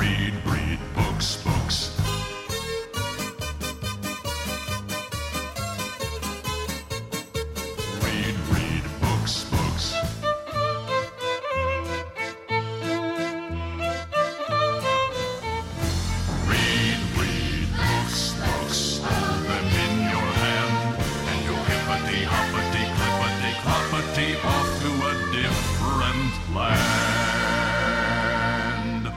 read books, books. Read books, books. Read books, books. Hold them in your hand, and you'll hippity hoppity clippity cloppity off to a different land.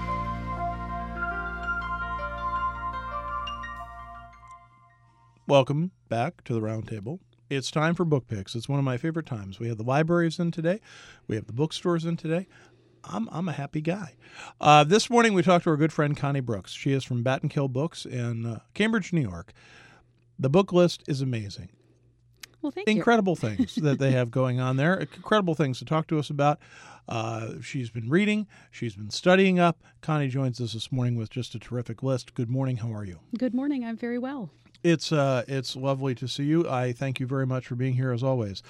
Welcome back to the Round Table. It's time for book picks. It's one of my favorite times. We have the libraries in today. We have the bookstores in today. I'm a happy guy. This morning we talked to our good friend Connie Brooks. She is from Bat and Kill Books in Cambridge, New York. The book list is amazing. Well, thank you. Incredible things that they have going on there. Incredible things to talk to us about. She's been reading. She's been studying up. Connie joins us this morning with just a terrific list. Good morning. How are you? Good morning. I'm very well. It's lovely to see you. I thank you very much for being here as always.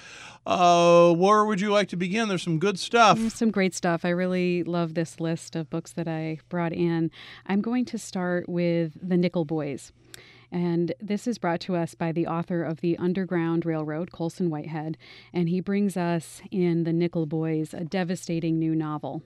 Where would you like to begin? There's some good stuff. Some great stuff. I really love this list of books that I brought in. I'm going to start with The Nickel Boys. And this is brought to us by the author of The Underground Railroad, Colson Whitehead. And he brings us in The Nickel Boys, a devastating new novel.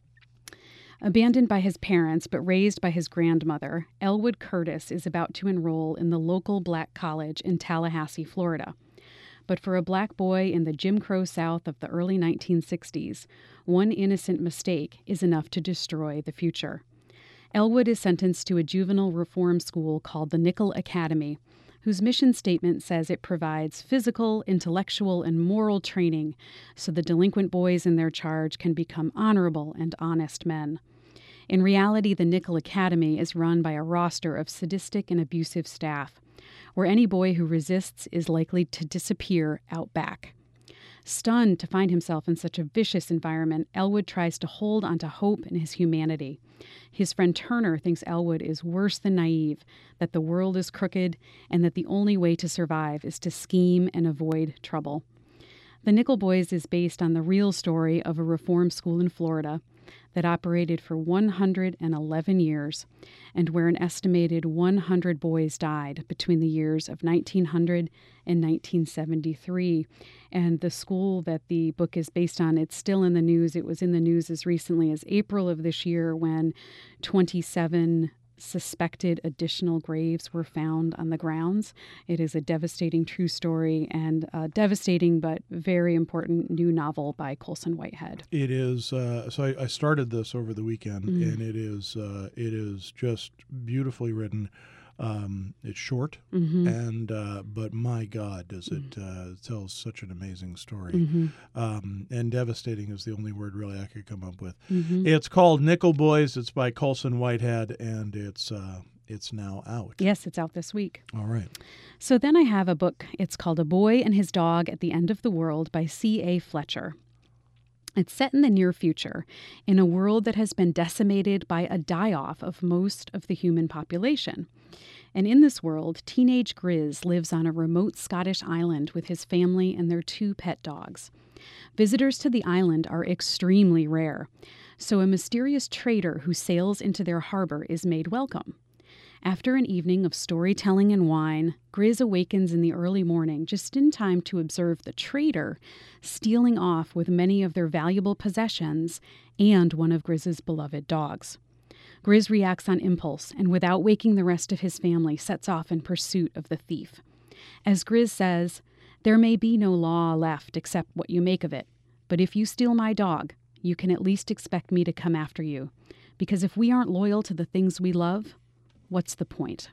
Abandoned by his parents but raised by his grandmother, Elwood Curtis is about to enroll in the local black college in Tallahassee, Florida. But for a black boy in the Jim Crow South of the early 1960s, one innocent mistake is enough to destroy the future. Elwood is sentenced to a juvenile reform school called the Nickel Academy, whose mission statement says it provides physical, intellectual, and moral training so the delinquent boys in their charge can become honorable and honest men. In reality, the Nickel Academy is run by a roster of sadistic and abusive staff, where any boy who resists is likely to disappear out back. Stunned to find himself in such a vicious environment, Elwood tries to hold onto hope and his humanity. His friend Turner thinks Elwood is worse than naive, that the world is crooked, and that the only way to survive is to scheme and avoid trouble. The Nickel Boys is based on the real story of a reform school in Florida that operated for 111 years and where an estimated 100 boys died between the years of 1900 and 1973. And the school that the book is based on, it's still in the news. It was in the news as recently as April of this year when 27 suspected additional graves were found on the grounds. It is a devastating true story and a devastating but very important new novel by Colson Whitehead. It is. So I started this over the weekend, and it is just beautifully written. It's short, and but my God, does it tell such an amazing story. And devastating is the only word really I could come up with. It's called Nickel Boys. It's by Colson Whitehead, and it's now out. Yes, it's out this week. All right. So then I have a book. It's called A Boy and His Dog at the End of the World by C.A. Fletcher. It's set in the near future, in a world that has been decimated by a die-off of most of the human population. And in this world, teenage Grizz lives on a remote Scottish island with his family and their 2 pet dogs. Visitors to the island are extremely rare, so a mysterious trader who sails into their harbor is made welcome. After an evening of storytelling and wine, Grizz awakens in the early morning just in time to observe the trader stealing off with many of their valuable possessions and one of Grizz's beloved dogs. Grizz reacts on impulse and, without waking the rest of his family, sets off in pursuit of the thief. As Grizz says, "There may be no law left except what you make of it, but if you steal my dog, you can at least expect me to come after you, because if we aren't loyal to the things we love, what's the point?"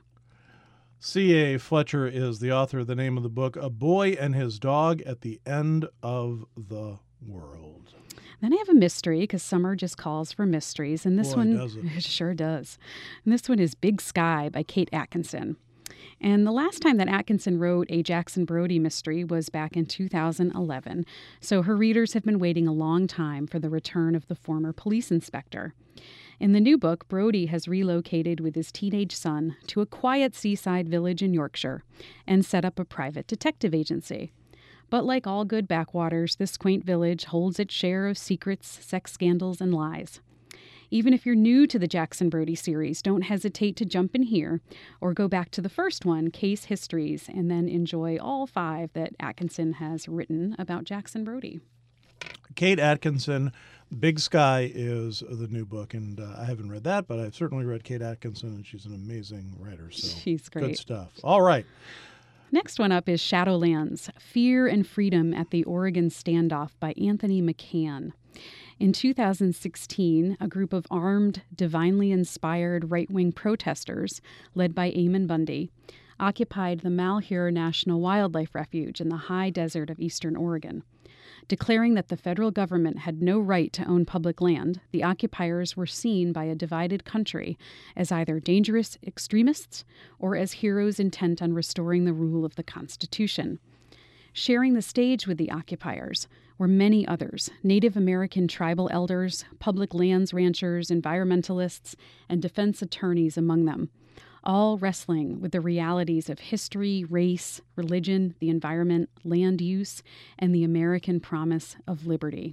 C.A. Fletcher is the author of the name of the book, A Boy and His Dog at the End of the World. Then I have a mystery, because summer just calls for mysteries, and this Boy, one does it. it sure does. And this one is Big Sky by Kate Atkinson. And the last time that Atkinson wrote a Jackson Brodie mystery was back in 2011, so her readers have been waiting a long time for the return of the former police inspector. In the new book, Brodie has relocated with his teenage son to a quiet seaside village in Yorkshire and set up a private detective agency. But like all good backwaters, this quaint village holds its share of secrets, sex scandals, and lies. Even if you're new to the Jackson Brodie series, don't hesitate to jump in here or go back to the first one, Case Histories, and then enjoy all 5 that Atkinson has written about Jackson Brodie. Kate Atkinson, Big Sky is the new book, and I haven't read that, but I've certainly read Kate Atkinson, and she's an amazing writer. So she's great. Good stuff. All right. Next one up is Shadowlands, Fear and Freedom at the Oregon Standoff by Anthony McCann. In 2016, a group of armed, divinely inspired right-wing protesters, led by Eamon Bundy, occupied the Malheur National Wildlife Refuge in the high desert of eastern Oregon. Declaring that the federal government had no right to own public land, the occupiers were seen by a divided country as either dangerous extremists or as heroes intent on restoring the rule of the Constitution. Sharing the stage with the occupiers were many others, Native American tribal elders, public lands ranchers, environmentalists, and defense attorneys among them, all wrestling with the realities of history, race, religion, the environment, land use, and the American promise of liberty.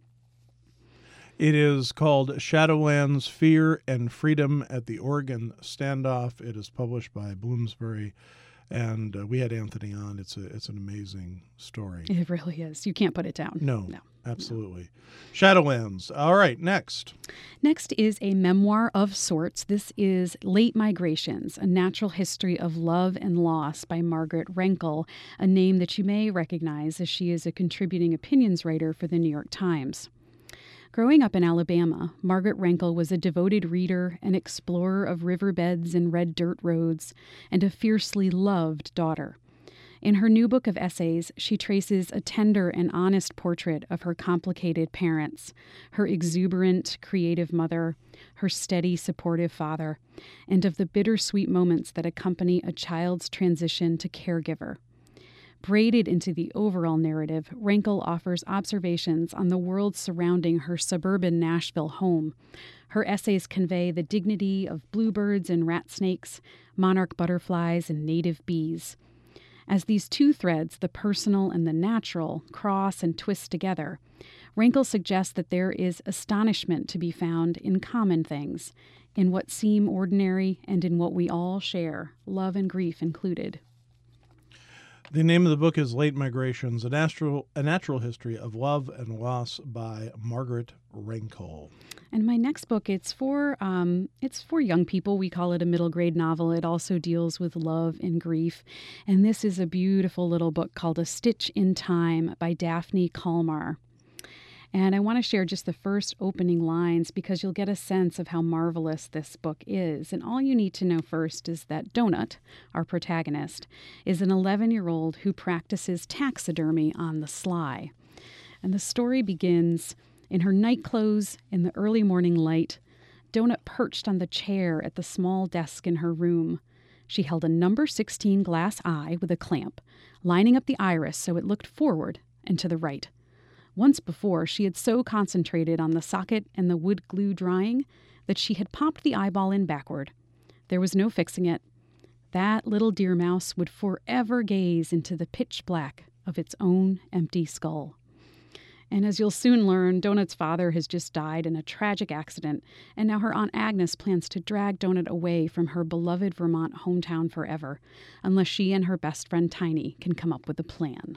It is called Shadowlands, Fear and Freedom at the Oregon Standoff. It is published by Bloomsbury, and we had Anthony on. It's an amazing story. It really is. You can't put it down. No. Absolutely. No. Shadowlands. All right, next. Next is a memoir of sorts. This is Late Migrations, A Natural History of Love and Loss by Margaret Renkl, a name that you may recognize as she is a contributing opinions writer for the New York Times. Growing up in Alabama, Margaret Renkl was a devoted reader, an explorer of riverbeds and red dirt roads, and a fiercely loved daughter. In her new book of essays, she traces a tender and honest portrait of her complicated parents, her exuberant, creative mother, her steady, supportive father, and of the bittersweet moments that accompany a child's transition to caregiver. Braided into the overall narrative, Renkl offers observations on the world surrounding her suburban Nashville home. Her essays convey the dignity of bluebirds and rat snakes, monarch butterflies and native bees. As these two threads, the personal and the natural, cross and twist together, Renkl suggests that there is astonishment to be found in common things, in what seem ordinary and in what we all share, love and grief included. The name of the book is Late Migrations, A Natural History of Love and Loss by Margaret Renkl. And my next book, it's for young people. We call it a middle grade novel. It also deals with love and grief. And this is a beautiful little book called A Stitch in Time by Daphne Kalmar. And I want to share just the first opening lines because you'll get a sense of how marvelous this book is. And all you need to know first is that Donut, our protagonist, is an 11-year-old who practices taxidermy on the sly. And the story begins in her nightclothes in the early morning light. Donut perched on the chair at the small desk in her room. She held a number 16 glass eye with a clamp, lining up the iris so it looked forward and to the right. Once before, she had so concentrated on the socket and the wood glue drying that she had popped the eyeball in backward. There was no fixing it. That little deer mouse would forever gaze into the pitch black of its own empty skull. And as you'll soon learn, Donut's father has just died in a tragic accident, and now her Aunt Agnes plans to drag Donut away from her beloved Vermont hometown forever, unless she and her best friend Tiny can come up with a plan.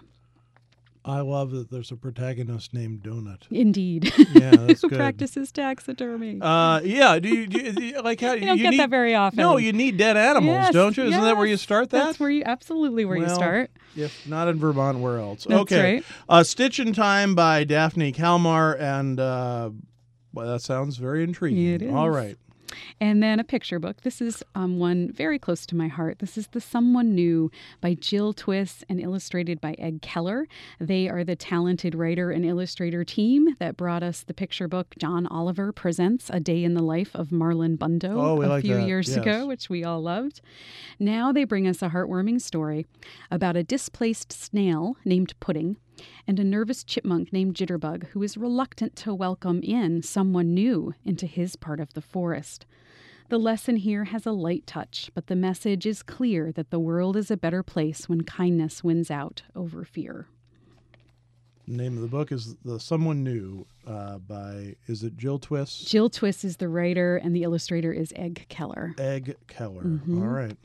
I love that there's a protagonist named Donut. Indeed. Yeah, that's good. Who practices taxidermy. Yeah. Do you like how you don't get that very often? No, you need dead animals, yes, don't you? Isn't yes. that where you start that? That's where you start. If not in Vermont, where else? That's okay. Right. Stitch in Time by Daphne Kalmar, and well, that sounds very intriguing. It is. All right. And then a picture book. This is one very close to my heart. This is The Someone New by Jill Twiss and illustrated by Ed Keller. They are the talented writer and illustrator team that brought us the picture book John Oliver Presents A Day in the Life of Marlon Bundo a few years ago, which we all loved. Now they bring us a heartwarming story about a displaced snail named Pudding and a nervous chipmunk named Jitterbug who is reluctant to welcome in someone new into his part of the forest. The lesson here has a light touch, but the message is clear that the world is a better place when kindness wins out over fear. The name of the book is The Someone New by, is it Jill Twiss? Jill Twiss is the writer, and the illustrator is Egg Keller. Egg Keller. All right.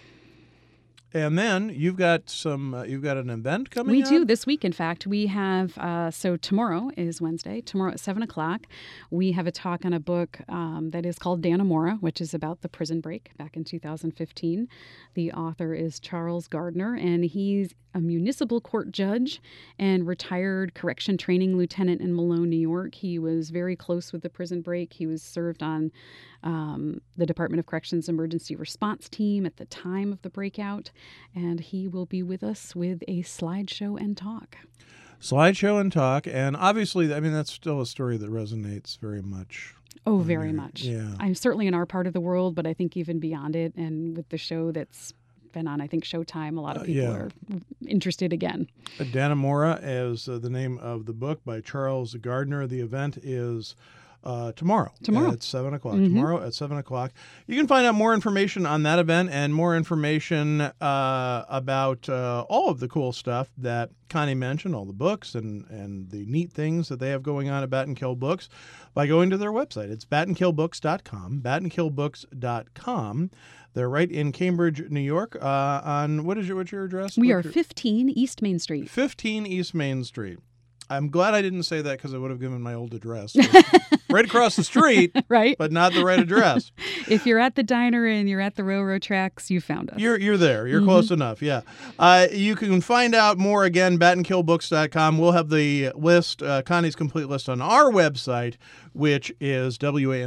And then you've got an event coming We up? do this week, in fact. We have, so tomorrow is Wednesday. Tomorrow at 7 o'clock, we have a talk on a book that is called Dannemora, which is about the prison break back in 2015. The author is Charles Gardner, and he's a municipal court judge and retired correction training lieutenant in Malone, New York. He was very close with the prison break. He was served on the Department of Corrections emergency response team at the time of the breakout, and he will be with us with a slideshow and talk. Slideshow and talk, and obviously, I mean, that's still a story that resonates very much. Oh, very much. Yeah. I'm certainly in our part of the world, but I think even beyond it, and with the show that's been on, I think, Showtime, a lot of people are interested again. Dannemora is the name of the book by Charles Gardner. The event is tomorrow at 7 o'clock. Tomorrow at 7 o'clock. You can find out more information on that event and more information about all of the cool stuff that Connie mentioned, all the books and the neat things that they have going on at Bat and Kill Books by going to their website. It's batandkillbooks.com, batandkillbooks.com. They're right in Cambridge, New York. On what's your address? We are 15 East Main Street. 15 East Main Street. I'm glad I didn't say that because I would have given my old address. Right across the street, right? But not the right address. If you're at the diner and you're at the railroad tracks, you found us. You're there. You're close enough, yeah. You can find out more, again, batandkillbooks.com. We'll have the list, Connie's complete list on our website, which is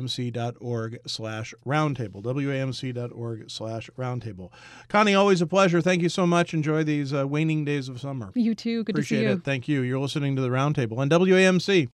wamc.org/roundtable, wamc.org/roundtable. Connie, always a pleasure. Thank you so much. Enjoy these waning days of summer. You too. Good Appreciate to see you. It. Thank you. You're listening to the Roundtable on WAMC.